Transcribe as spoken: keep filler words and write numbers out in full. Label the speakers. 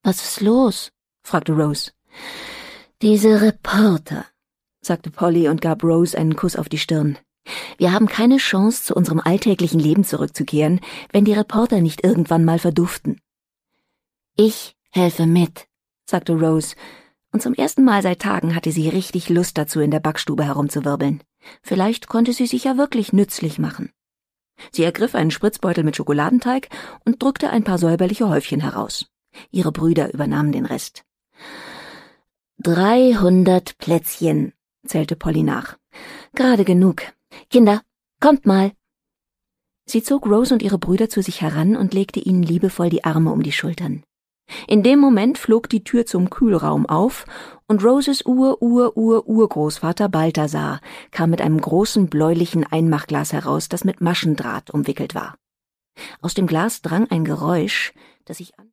Speaker 1: »Was ist los?« fragte Rose. »Diese Reporter«, sagte Polly und gab Rose einen Kuss auf die Stirn. »Wir haben keine Chance, zu unserem alltäglichen Leben zurückzukehren, wenn die Reporter nicht irgendwann mal verduften.« »Ich helfe mit«, sagte Rose, und zum ersten Mal seit Tagen hatte sie richtig Lust dazu, in der Backstube herumzuwirbeln. Vielleicht konnte sie sich ja wirklich nützlich machen. Sie ergriff einen Spritzbeutel mit Schokoladenteig und drückte ein paar säuberliche Häufchen heraus. Ihre Brüder übernahmen den Rest. »Dreihundert Plätzchen«, zählte Polly nach. »Gerade genug. Kinder, kommt mal.« Sie zog Rose und ihre Brüder zu sich heran und legte ihnen liebevoll die Arme um die Schultern. In dem Moment flog die Tür zum Kühlraum auf und Roses Ur-Ur-Ur-Urgroßvater Balthasar kam mit einem großen bläulichen Einmachglas heraus, das mit Maschendraht umwickelt war. Aus dem Glas drang ein Geräusch, das sich an